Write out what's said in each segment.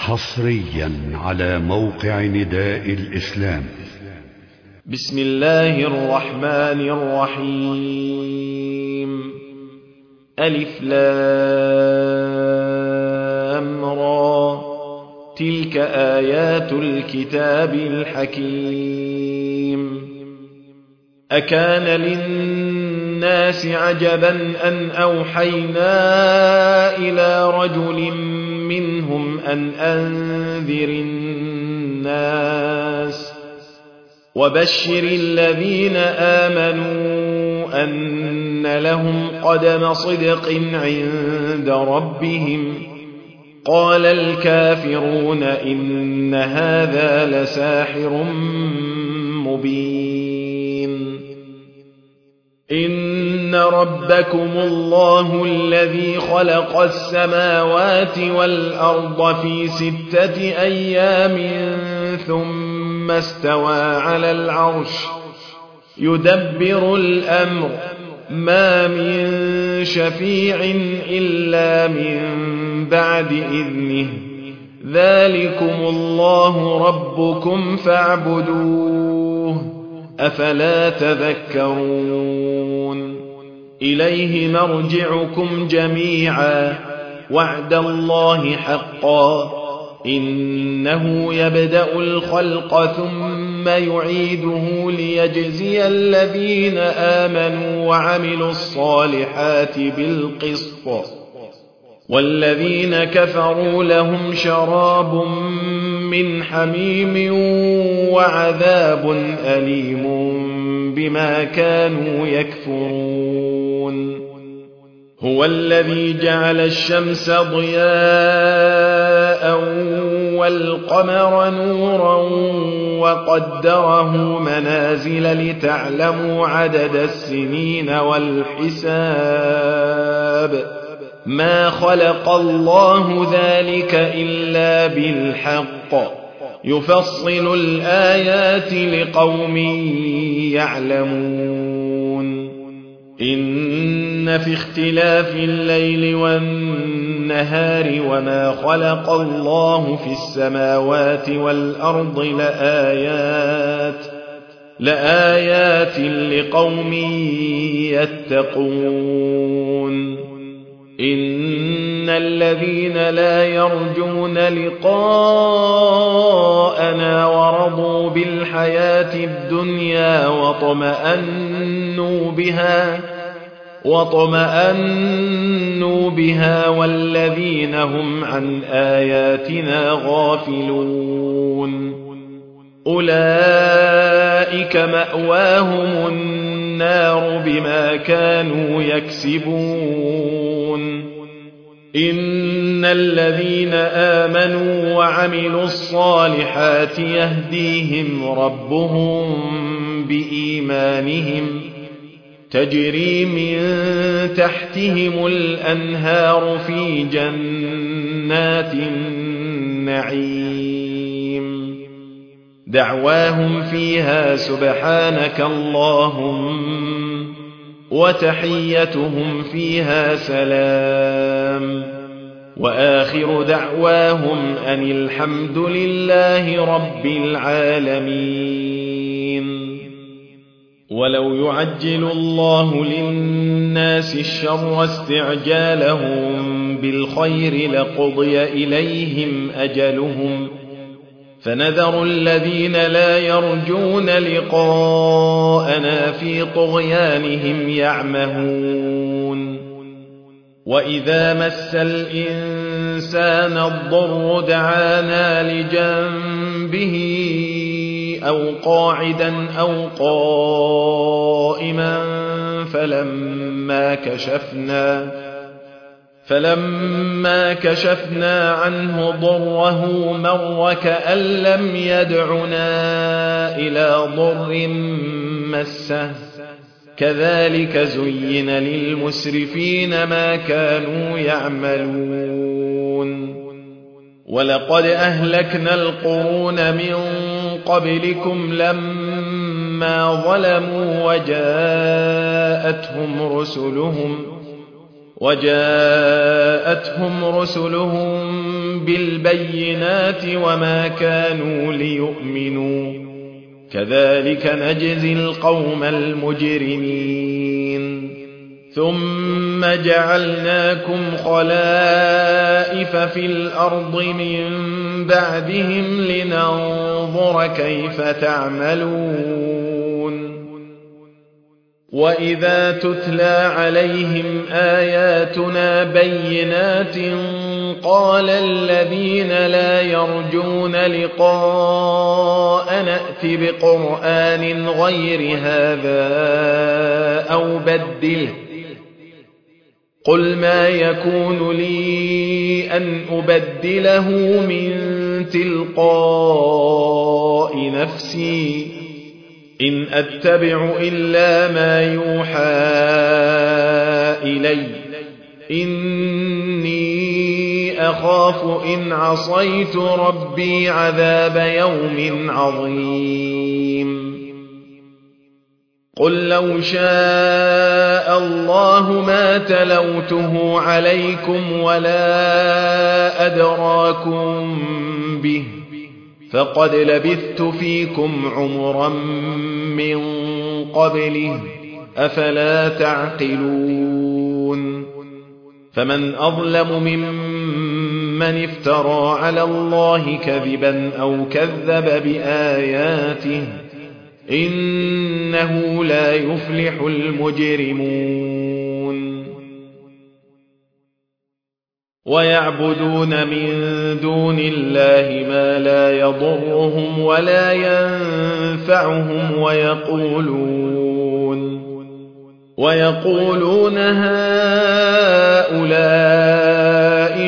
حصريا على موقع نداء الإسلام. بسم الله الرحمن الرحيم. ألف لام را، تلك آيات الكتاب الحكيم. أكان للناس عجبا أن أوحينا إلى رجل منهم أن أنذر الناس وبشر الذين آمنوا أن لهم قدم صدق عند ربهم. قال الكافرون إن هذا لساحر مبين. إن ربكم الله الذي خلق السماوات والأرض في 6 أيام ثم استوى على العرش يدبر الأمر، ما من شفيع إلا من بعد إذنه، ذلكم الله ربكم فاعبدوه، أفلا تذكرون. إليه مرجعكم جميعا، وعد الله حقا، إنه يبدأ الخلق ثم يعيده ليجزي الذين آمنوا وعملوا الصالحات بالقسط، والذين كفروا لهم شراب من حميم وعذاب أليم بما كانوا يكفرون. هو الذي جعل الشمس ضياء والقمر نورا وقدره منازل لتعلموا عدد السنين والحساب، ما خلق الله ذلك إلا بالحق، يفصل الآيات لقوم يعلمون. إن في اختلاف الليل والنهار وما خلق الله في السماوات والأرض لآيات لقوم يتقون. إن الذين لا يرجون لقاءنا ورضوا بالحياة الدنيا واطمأنوا بها والذين هم عن آياتنا غافلون، أولئك مأواهم النار بما كانوا يكسبون. إن الذين آمنوا وعملوا الصالحات يهديهم ربهم بإيمانهم، تجري من تحتهم الأنهار في جنات النعيم، دعواهم فيها سبحانك اللهم وتحيتهم فيها سلام، وآخر دعواهم أن الحمد لله رب العالمين. ولو يعجل الله للناس الشر استعجالهم بالخير لقضي إليهم أجلهم، فنذر الذين لا يرجون لقاءنا في طغيانهم يعمهون. وإذا مس الإنسان الضر دعانا لجنبه أو قاعدا أو قائما فلما كشفنا عنه ضره مر كأن لم يدعنا إلى ضر مسه، كذلك زين للمسرفين ما كانوا يعملون. ولقد أهلكنا القرون من قبلكم لما ظلموا وجاءتهم رسلهم بالبينات وما كانوا ليؤمنوا كذلك نجزي القوم المجرمين ثم جعلناكم خلائف في الأرض من بعدهم لننظر كيف تعملون وإذا تتلى عليهم آياتنا بينات قال الذين لا يرجون لقاء نأت بقرآن غير هذا أو بدله قل ما يكون لي أن أبدله من تلقاء نفسي إن أتبع إلا ما يوحى إلي إني أخاف إن عصيت ربي عذاب يوم عظيم قل لو شاء الله ما تلوته عليكم ولا أدراكم به فقد لبثت فيكم عمرا من قبله أفلا تعقلون فمن أظلم ممن افترى على الله كذبا أو كذب بآياته إنه لا يفلح المجرمون ويعبدون من دون الله ما لا يضرهم ولا ينفعهم ويقولون هؤلاء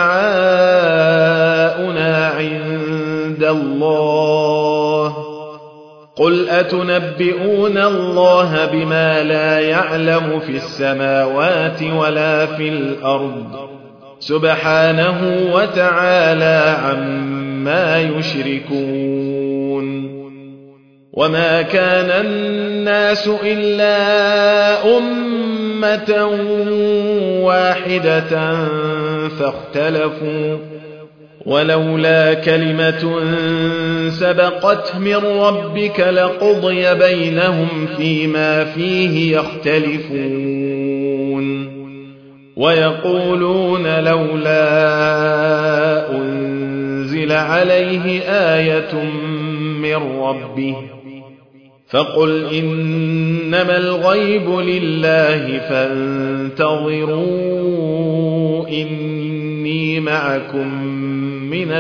شفعاؤنا عند الله قل أتنبئون الله بما لا يعلم في السماوات ولا في الأرض سبحانه وتعالى عما يشركون وما كان الناس إلا أمة واحدة فاختلفوا ولولا كلمة سبقت من ربك لقضي بينهم فيما فيه يختلفون ويقولون لولا أنزل عليه آية من ربه فقل إنما الغيب لله فانتظروا إني معكم من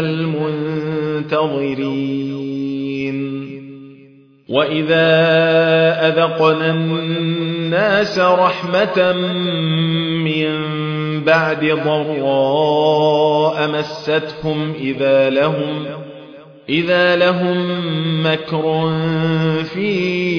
المنتظرين وإذا أذقنا الناس رحمة من بعد ضراء مستهم إذا لهم مكر في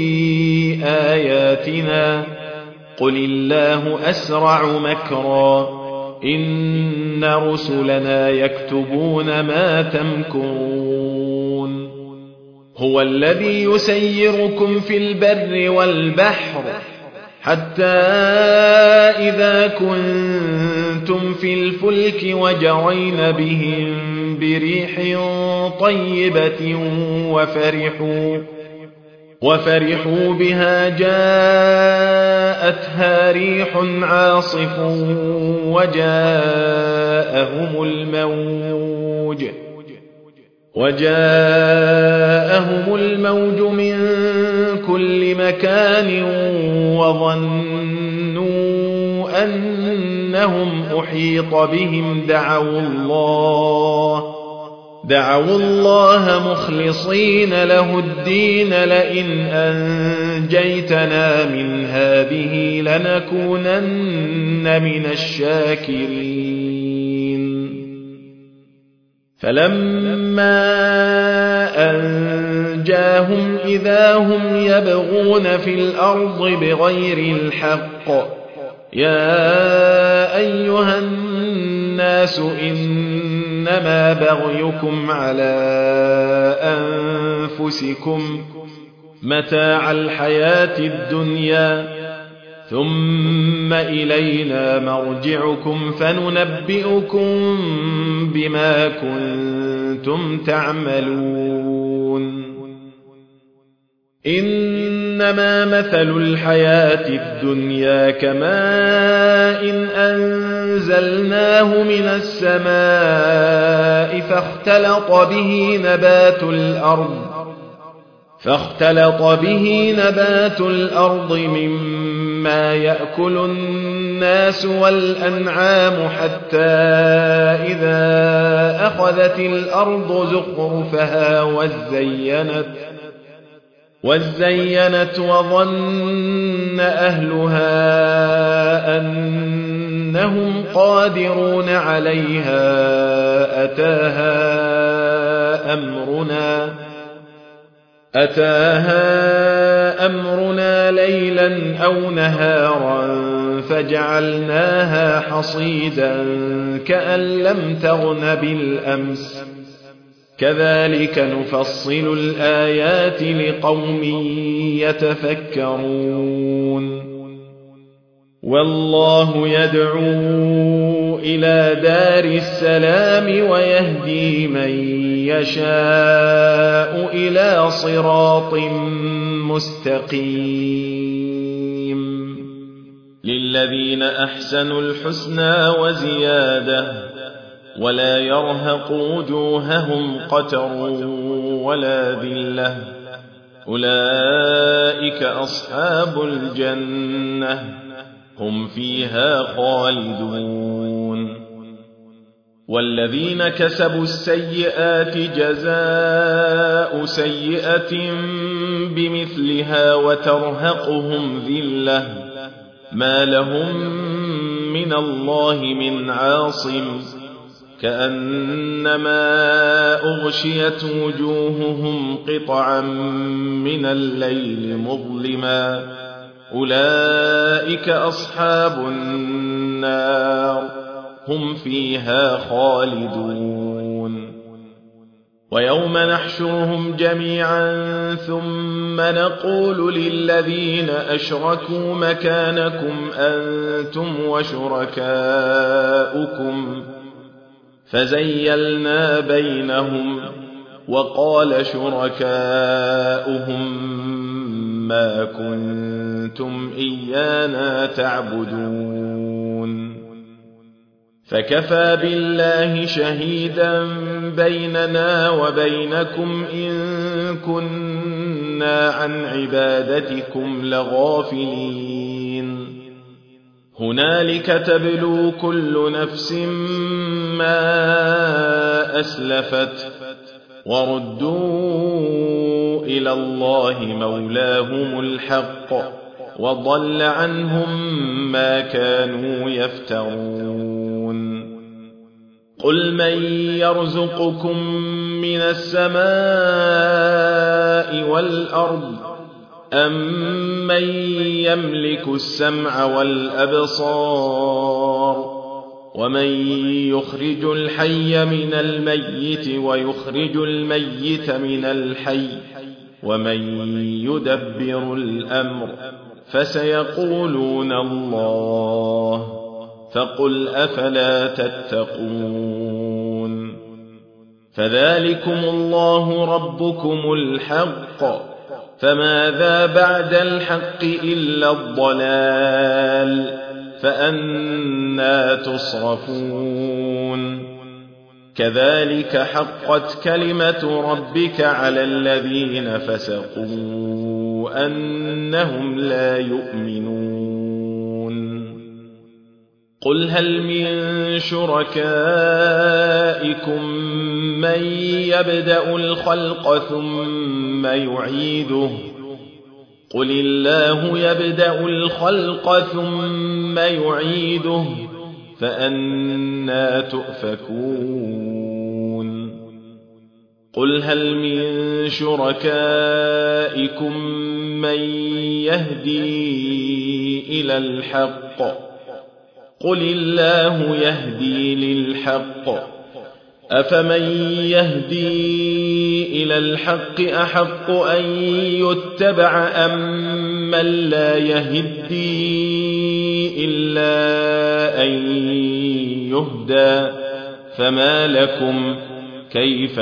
آياتنا قل الله أسرع مكرا إن رسلنا يكتبون ما تمكرون هو الذي يسيركم في البر والبحر حتى إذا كنتم في الفلك وجرين بهم بريح طيبة وفرحوا بها جاءتها ريح عاصف وجاءهم الموج من كل مكان وظنوا أنهم أحيط بهم دعوا الله مخلصين له الدين لئن أنجيتنا من هذه لنكونن من الشاكرين فلما أنجاهم إذا هم يبغون في الأرض بغير الحق يا أيها الناس إنما بغيكم على أنفسكم متاع الحياة الدنيا ثم إلينا مرجعكم فننبئكم بما كنتم تعملون إنما مثل الحياة الدنيا كماء إن أنزلناه من السماء فاختلط به نبات الأرض مما يأكل الناس والأنعام حتى إذا أخذت الأرض زخرفها وزينت وظن أهلها أنهم قادرون عليها أتاها أمرنا ليلا أو نهارا فجعلناها حصيدا كأن لم تغن بالأمس كذلك نفصل الآيات لقوم يتفكرون والله يدعو إلى دار السلام ويهدي من يشاء إلى صراط مستقيم للذين أحسنوا الحسنى وزيادة ولا يرهق وجوههم قتر ولا ذلة أولئك أصحاب الجنة هم فيها خالدون والذين كسبوا السيئات جزاء سيئة بمثلها وترهقهم ذلة ما لهم من الله من عاصم كأنما أغشيت وجوههم قطعا من الليل مظلما أولئك أصحاب النار هم فيها خالدون ويوم نحشرهم جميعا ثم نقول للذين أشركوا مكانكم أنتم وشركاؤكم فزيلنا بينهم وقال شركاؤهم ما كنتم إيانا تعبدون فكفى بالله شهيدا بيننا وبينكم إن كنا عن عبادتكم لغافلين هنالك تبلو كل نفس ما أسلفت وردوا إلى الله مولاهم الحق وضل عنهم ما كانوا يفترون قل من يرزقكم من السماء والأرض أم من يملك السمع والأبصار ومن يخرج الحي من الميت ويخرج الميت من الحي ومن يدبر الأمر فسيقولون الله فقل أفلا تتقون فذلكم الله ربكم الحق فماذا بعد الحق إلا الضلال فأنى تصرفون كذلك حقت كلمة ربك على الذين فسقوا أنهم لا يؤمنون قل هل من شركائكم من يبدأ الخلق ثم يعيده قل الله يبدأ الخلق ثم يعيده فأنى تؤفكون قل هل من شركائكم من يهدي إلى الحق قل الله يهدي للحق أفمن يهدي إلى الحق أحق أن يتبع أم من لا يهدي إلا أن يهدى فما لكم كيف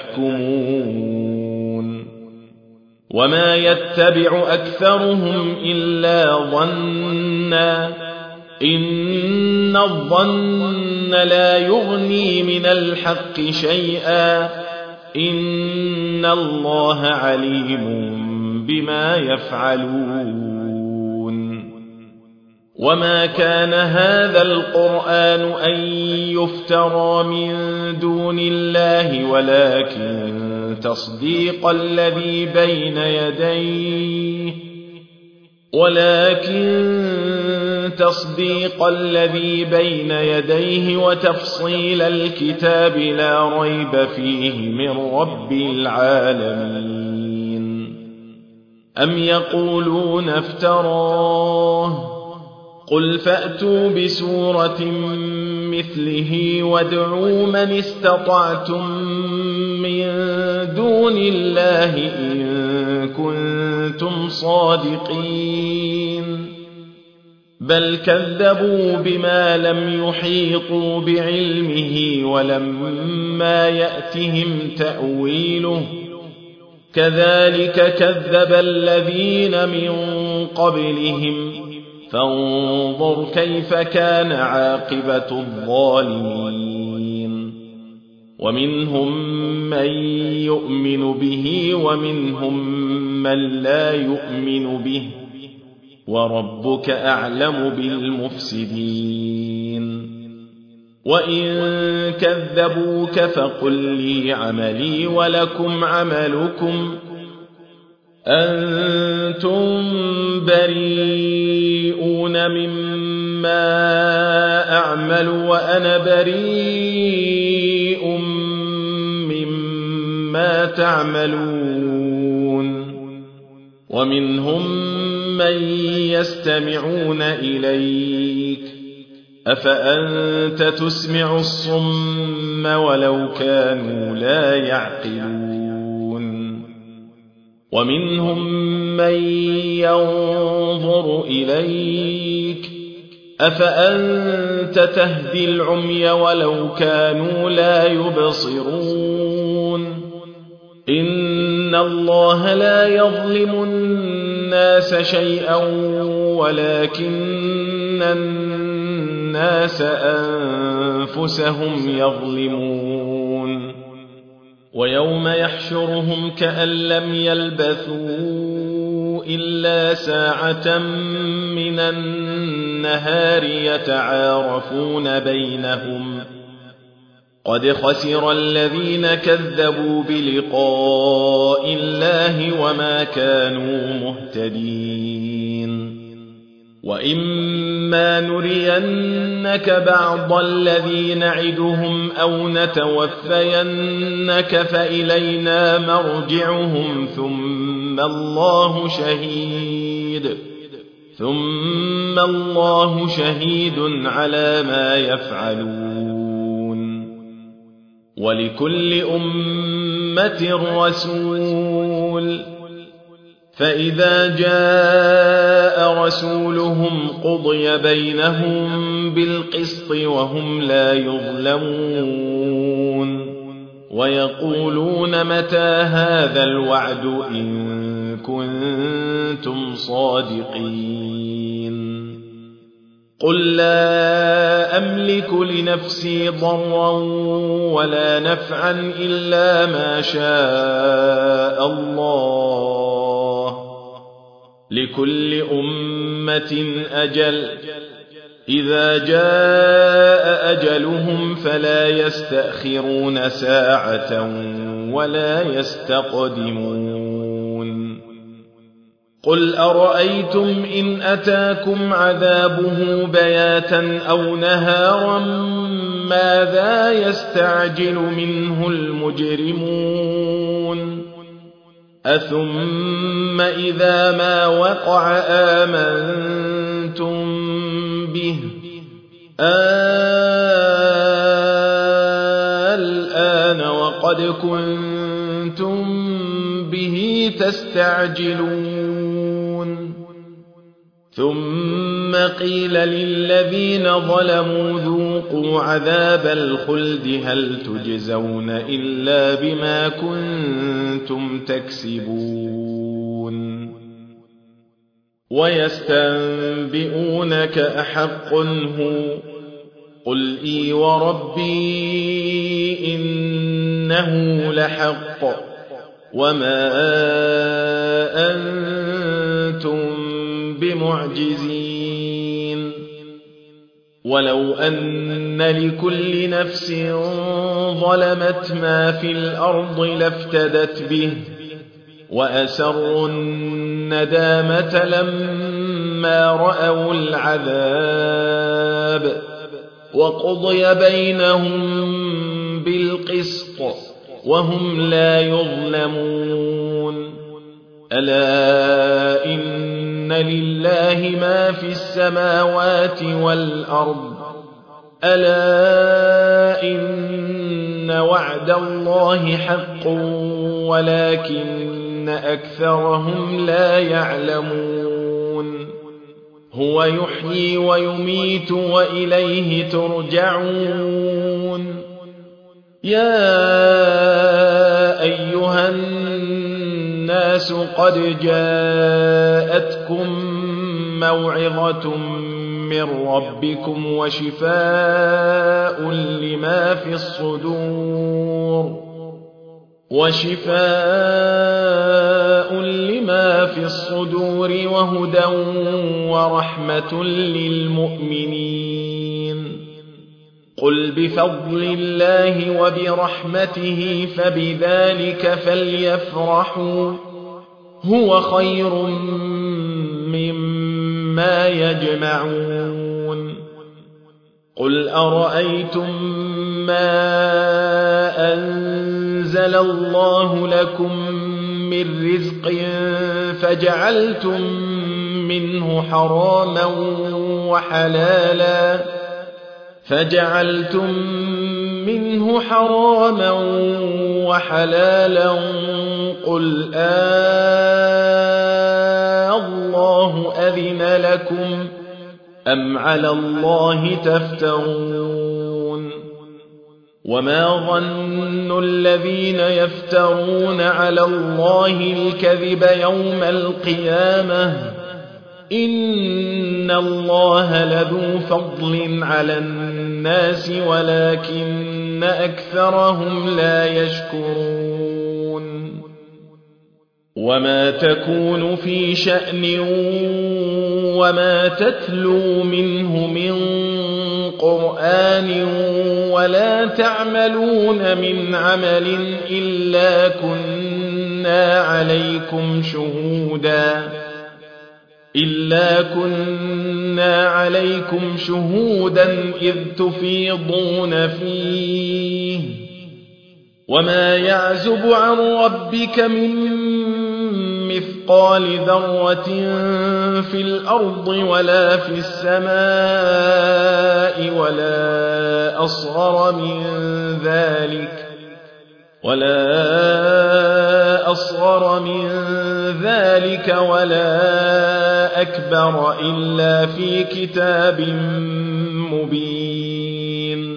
تحكمون وما يتبع أكثرهم إلا ظنا إن الظن لا يغني من الحق شيئا إن الله عليم بما يفعلون وما كان هذا القرآن أن يفترى من دون الله ولكن تصديق الذي بين يديه وتفصيل الكتاب لا ريب فيه من رب العالمين أم يقولون افتراه قل فأتوا بسورة مثله وادعوا من استطعتم من دون الله إن كنتم صادقين بل كذبوا بما لم يحيطوا بعلمه ولما يأتهم تأويله كذلك كذب الذين من قبلهم فانظر كيف كان عاقبة الظالمين ومنهم من يؤمن به ومنهم من لا يؤمن به وربك أعلم بالمفسدين وإن كذبوك فقل لي عملي ولكم عملكم أنتم بريئون مما أعمل وأنا بريء مما تعملون ومنهم من يستمعون إليك أفأنت تسمع الصم ولو كانوا لا يعقلون ومنهم من ينظر إليك أفأنت تهدي العمي ولو كانوا لا يبصرون إن الله لا يظلم الناس شيئا ولكن الناس أنفسهم يظلمون ويوم يحشرهم كأن لم يلبثوا إلا ساعة من النهار يتعارفون بينهم قد خسر الذين كذبوا بلقاء الله وما كانوا مهتدين وإما نرينك بعض الذي نعدهم أو نتوفينك فإلينا مرجعهم ثم الله شهيد على ما يفعلون ولكل أمة رسول فإذا جاء رسولهم قضي بينهم بالقسط وهم لا يظلمون ويقولون متى هذا الوعد إن كنتم صادقين قل لا أملك لنفسي ضرا ولا نفعا إلا ما شاء الله لكل أمة أجل إذا جاء أجلهم فلا يستأخرون ساعة ولا يستقدمون قل أرأيتم إن أتاكم عذابه بياتا أو نهارا ماذا يستعجل منه المجرمون أثم إذا ما وقع آمنتم به الآن وقد كنتم به تستعجلون ثم قيل للذين ظلموا ذوقوا عذاب الخلد هل تجزون إلا بما كنتم تكسبون ويستنبئونك أحق هو قل إي وربي إنه لحق وما أنتم بمعجزين ولو أن لكل نفس ظلمت ما في الأرض لافتدت به وأسروا الندامة لما رأوا العذاب وقضي بينهم بالقسط وهم لا يظلمون ألا إن لله ما في السماوات والأرض ألا إن وعد الله حق ولكن أكثرهم لا يعلمون هو يحيي ويميت وإليه ترجعون يا أيها الناس قد جاءتكم موعظة من ربكم وشفاء لما في الصدور وهدى ورحمة للمؤمنين قل بفضل الله وبرحمته فبذلك فليفرحوا هو خير مما يجمعون قل أرأيتم ما أنزل الله لكم من رزق فجعلتم منه حراما وحلالا قل الله أذن لكم أم على الله تفترون وما ظن الذين يفترون على الله الكذب يوم القيامة إن الله لذو فضل على الناس ولكن أكثرهم لا يشكرون وما تكون في شأن وما تتلو منه من قرآن ولا تعملون من عمل إلا كنا عليكم شهودا إذ تفيضون فيه وما يعزب عن ربك من مثقال ذرة في الأرض ولا في السماء ولا أصغر من ذلك ولا أكبر إلا في كتاب مبين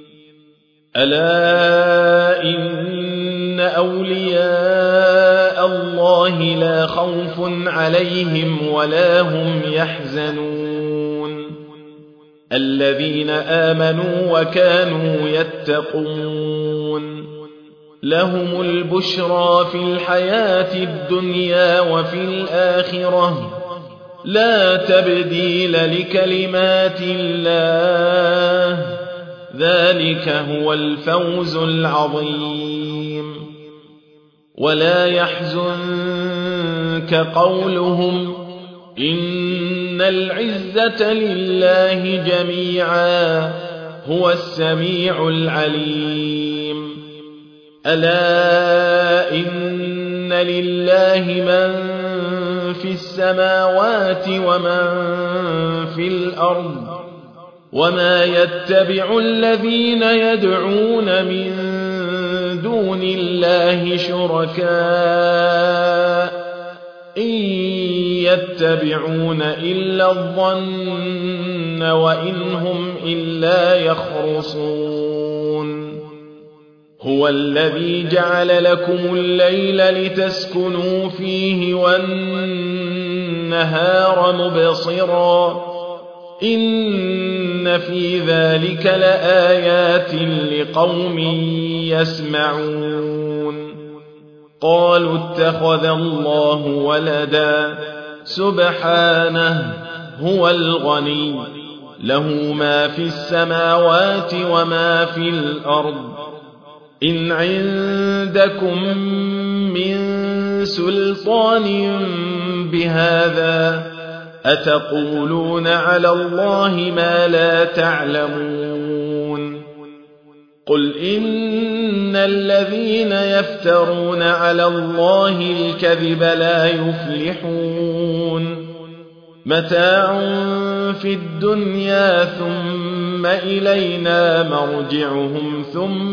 ألا إن أولياء الله لا خوف عليهم ولا هم يحزنون الذين آمنوا وكانوا يتقون لهم البشرى في الحياة الدنيا وفي الآخرة لا تبديل لكلمات الله ذلك هو الفوز العظيم ولا يحزنك قولهم إن العزة لله جميعا هو السميع العليم ألا إن لله من في السماوات ومن في الأرض وما يتبع الذين يدعون من دون الله شركاء إن يتبعون إلا الظن وإن هم إلا يخرصون هو الذي جعل لكم الليل لتسكنوا فيه والنهار مبصرا إن في ذلك لآيات لقوم يسمعون قالوا اتخذ الله ولدا سبحانه هو الغني له ما في السماوات وما في الأرض إن عندكم من سلطان بهذا أتقولون على الله ما لا تعلمون قل إن الذين يفترون على الله الكذب لا يفلحون متاع في الدنيا ثم إلينا مرجعهم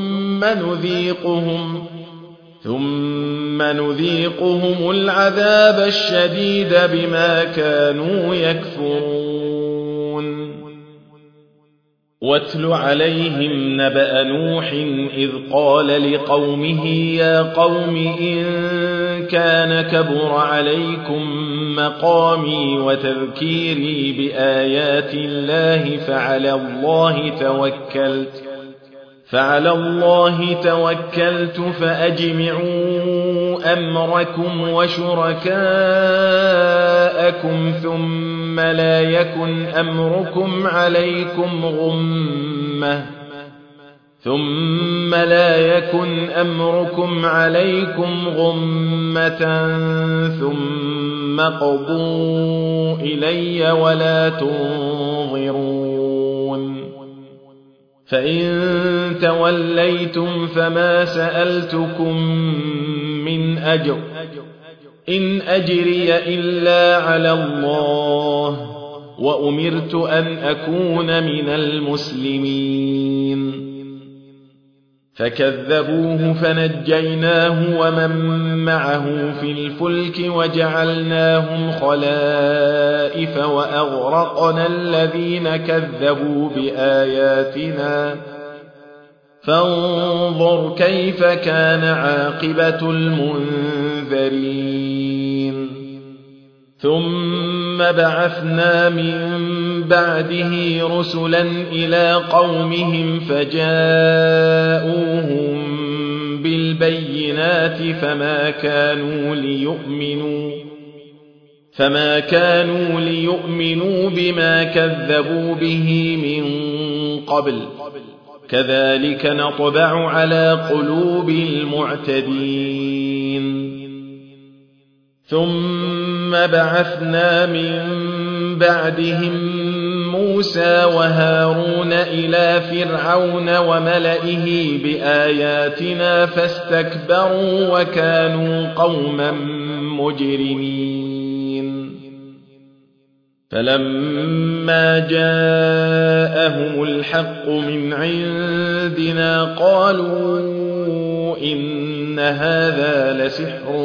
ثم نذيقهم العذاب الشديد بما كانوا يكفرون واتل عليهم نبأ نوح إذ قال لقومه يا قوم إن كان كبر عليكم مقامي وتذكيري بآيات الله فعلى الله توكلت فأجمعوا أمركم وشركاءكم ثم لا يكن أمركم عليكم غمة ثم قضوا إلي ولا تنظرون فإن توليتم فما سألتكم من أجر إن أجري إلا على الله وأمرت أن أكون من المسلمين فكذبوه فنجيناه ومن معه في الفلك وجعلناهم خلائف وأغرقنا الذين كذبوا بآياتنا فانظر كيف كان عاقبة المنذرين ثم بعثنا من بعده رسلا إلى قومهم فجاءوهم بالبينات فما كانوا ليؤمنوا بما كذبوا به من قبل كذلك نطبع على قلوب المعتدين ثم بعثنا من بعدهم موسى وهارون إلى فرعون وملئه بآياتنا فاستكبروا وكانوا قوما مجرمين فلما جاءهم الحق من عندنا قالوا إن هذا لسحر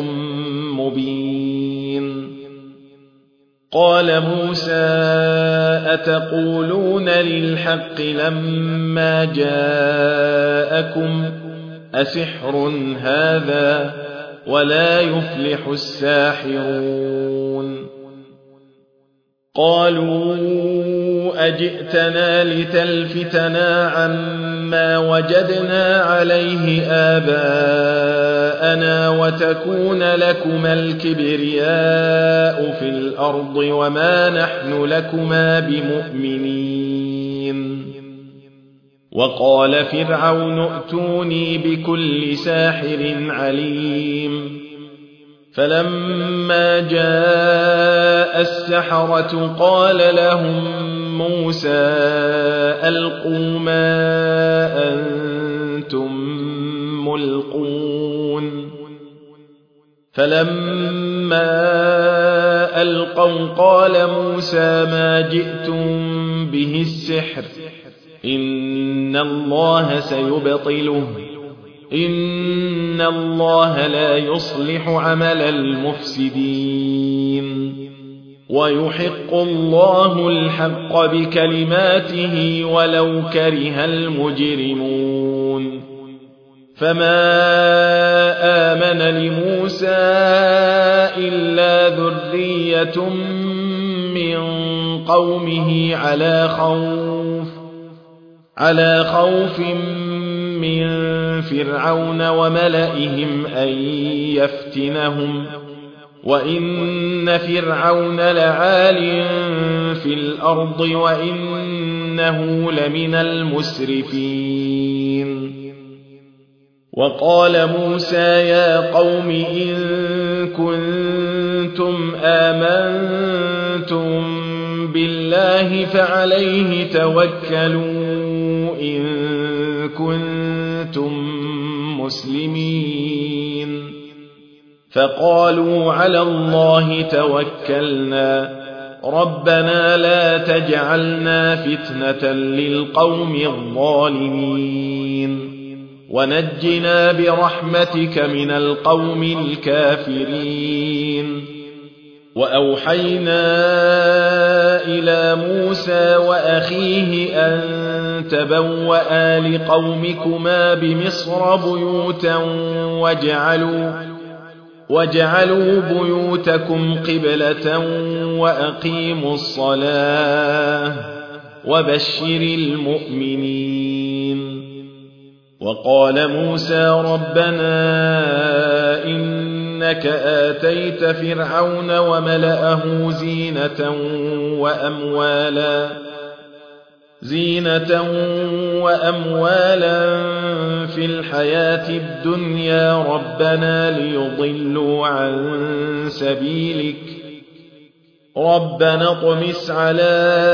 مبين قال موسى أتقولون للحق لما جاءكم أسحر هذا ولا يفلح الساحرون قالوا أجئتنا لتلفتنا عما وجدنا عليه آباءنا وتكون لكما الكبرياء في الأرض وما نحن لكما بمؤمنين وقال فرعون ائتوني بكل ساحر عليم فلما جاء السحرة قال لهم موسى ألقوا ما أنتم ملقون فلما ألقوا قال موسى ما جئتم به السحر إن الله سيبطله إن الله لا يصلح عمل المفسدين ويحق الله الحق بكلماته ولو كره المجرمون فما آمن لموسى إلا ذرية من قومه على خوف من فرعون وملئهم أن يفتنهم وإن فرعون لعال في الأرض وإنه لمن المسرفين وقال موسى يا قوم إن كنتم آمنتم بالله فعليه توكلوا إن كنتم مسلمين فقالوا على الله توكلنا ربنا لا تجعلنا فتنة للقوم الظالمين ونجنا برحمتك من القوم الكافرين وأوحينا إلى موسى وأخيه أن تبوأ لقومكما بمصر بيوتا واجعلوا بيوتكم قبلة وأقيموا الصلاة وبشر المؤمنين وقال موسى ربنا إنك آتيت فرعون وملأه زينة وأموالا في الحياة الدنيا ربنا ليضلوا عن سبيلك ربنا اطمس على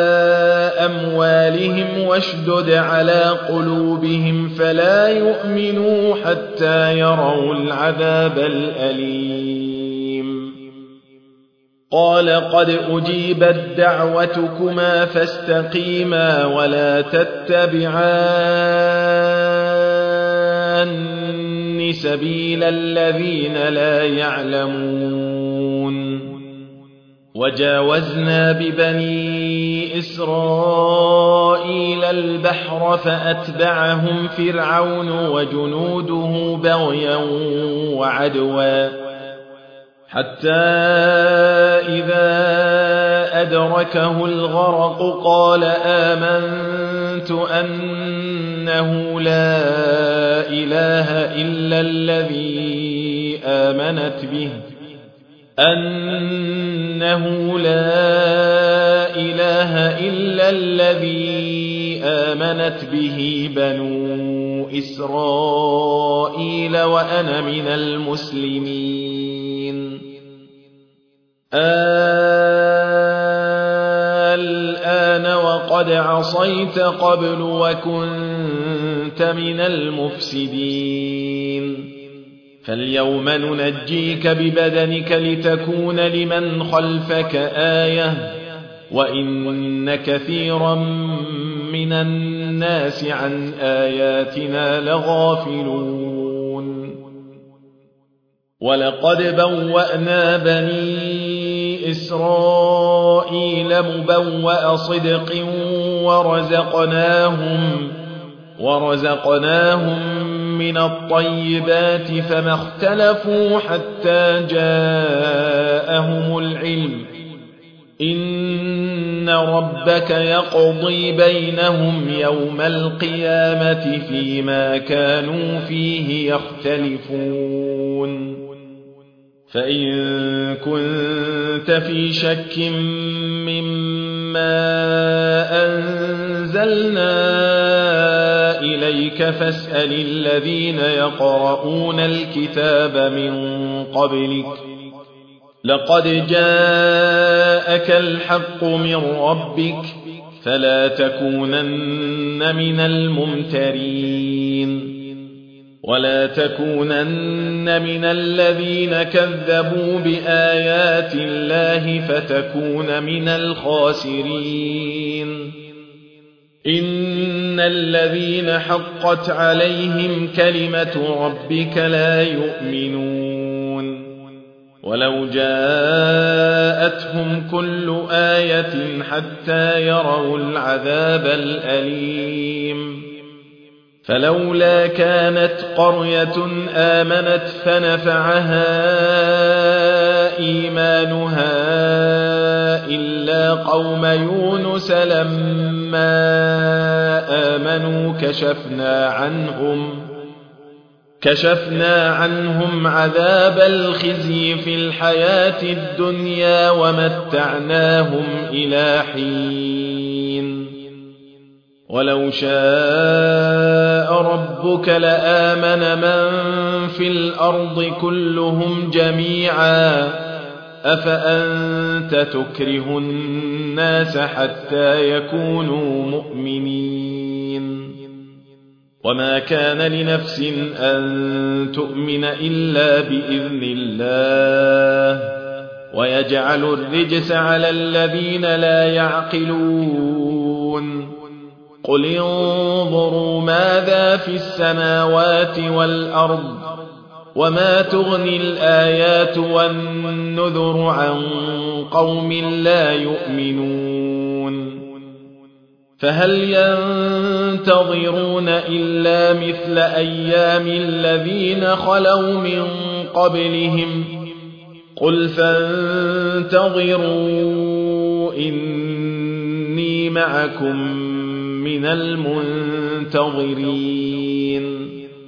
أموالهم واشدد على قلوبهم فلا يؤمنوا حتى يروا العذاب الأليم قال قد أجيبت دعوتكما فاستقيما ولا تتبعان سبيل الذين لا يعلمون وجاوزنا ببني إسرائيل البحر فأتبعهم فرعون وجنوده بغيا وعدوا حتى إذا أدركه الغرق قال آمنت أنه لا إله إلا الذي آمنت به بنو إسرائيل وأنا من المسلمين الآن وقد عصيت قبل وكنت من المفسدين فاليوم ننجيك ببدنك لتكون لمن خلفك آية وإن كثيرا من الناس عن آياتنا لغافلون ولقد بوأنا بني إسرائيل مبوأ صدق ورزقناهم من الطيبات فما اختلفوا حتى جاءهم العلم إن ربك يقضي بينهم يوم القيامة فيما كانوا فيه يختلفون فإن كنت في شك مما أنزلنا إليك فاسأل الذين يقرؤون الكتاب من قبلك لقد جاءك الحق من ربك فلا تكونن من الممترين ولا تكونن من الذين كذبوا بآيات الله فتكون من الخاسرين إن الذين حقت عليهم كلمة ربك لا يؤمنون ولو جاءتهم كل آية حتى يروا العذاب الأليم فلولا كانت قرية آمنت فنفعها إيمانها إلا قوم يونس لما آمنوا كشفنا عنهم عذاب الخزي في الحياة الدنيا ومتعناهم إلى حين ولو شاء ربك لآمن من في الأرض كلهم جميعا أفأنت تكره الناس حتى يكونوا مؤمنين وما كان لنفس أن تؤمن إلا بإذن الله ويجعل الرجس على الذين لا يعقلون قل انظروا ماذا في السماوات والأرض وما تغني الآيات والنذر عن قوم لا يؤمنون فهل ينتظرون إلا مثل أيام الذين خلوا من قبلهم قل فانتظروا إني معكم من المنتظرين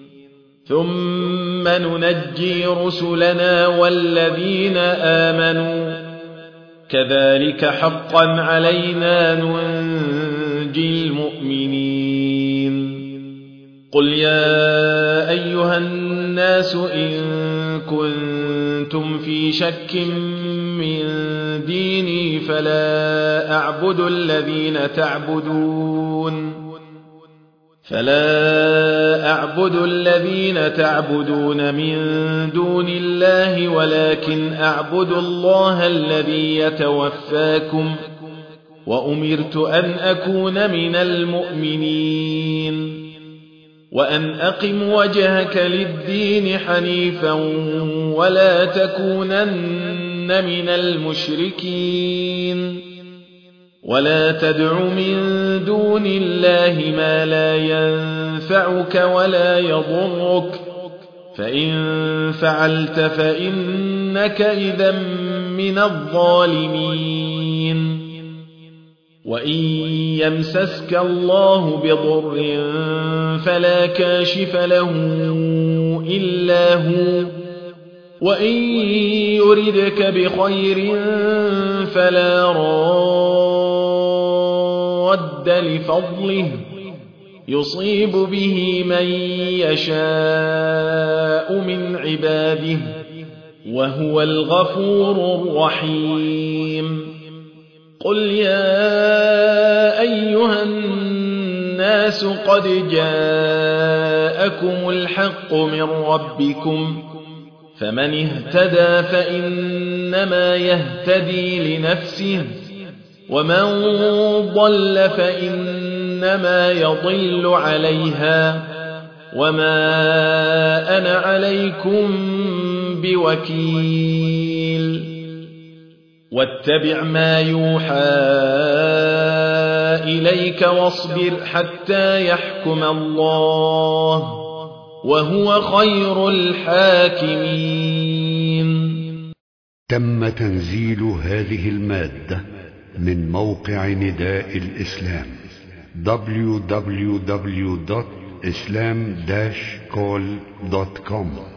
ثم ننجي رسلنا والذين آمنوا كذلك حقا علينا ننجي المؤمنين قل يا أيها الناس إن كنتم في شك من ديني فلا أعبد الذين تعبدون من دون الله ولكن أعبد الله الذي يتوفاكم وأمرت أن أكون من المؤمنين وأن أقم وجهك للدين حنيفا ولا تكونن من المشركين ولا تدع من دون الله ما لا ينفعك ولا يضرك فإن فعلت فإنك إذا من الظالمين وإن يمسسك الله بضر فلا كاشف له إلا هو وإن يردك بخير فلا راد لفضله يصيب به من يشاء من عباده وهو الغفور الرحيم قل يا أيها الناس قد جاءكم الحق من ربكم فمن اهتدى فإنما يهتدي لنفسه ومن ضل فإنما يضل عليها وما أنا عليكم بوكيل واتبع ما يوحى إليك واصبر حتى يحكم الله وهو خير الحاكمين. تم تنزيل هذه المادة من موقع نداء الإسلام www.islam-call.com